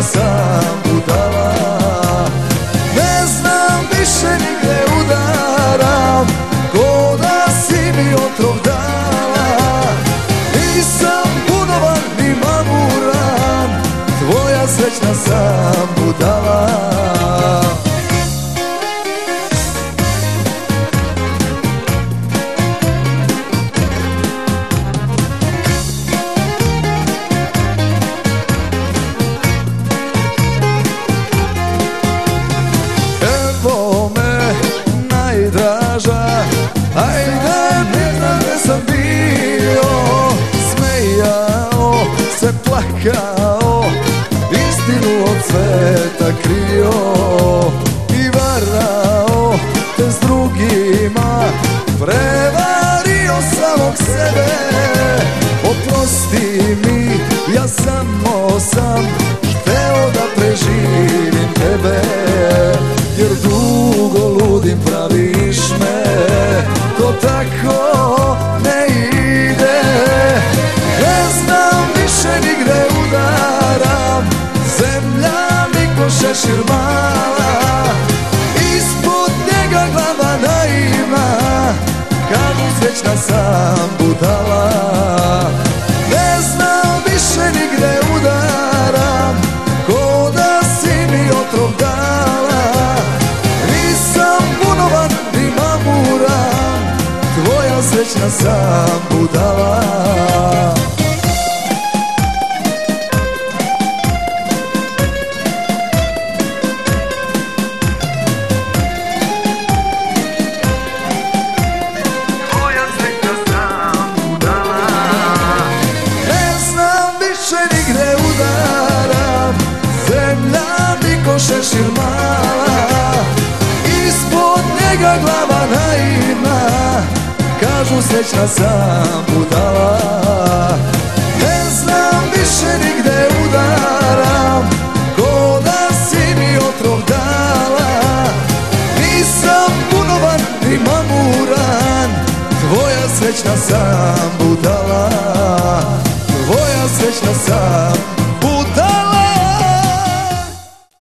sam budala. Ne znam više nigde udaram, ko da si mi otrov dala. Nisam punovan ni mamuran, tvoja srećna sam budala. Evo me najdraža, ajde ne znam gde sam bio. Smejao se, plakao, istinu od sveta krio. I varao te s drugima, prevario samog sebe. Oprosti mi, ja samo sam hteo da preživim tebe. Jer dugo ludim praviš me, to tako ne ide. Ne znam više nigde udaram, zemlja mi ko šešir mala. Ispod njega glava naivna, kažu srećna sam budala. Ne znam više nigde udaram, ko da si mi otrov dala. Nisam punovan ni mamuran, tvoja srećna sam budala. Šešir mala, ispod njega glava naivna, kažu srećna sam budala. Ne znam više nigde udaram, ko da si mi otrov dala. Nisam punovan ni mamuran, tvoja srećna sam budala. Tvoja srećna sam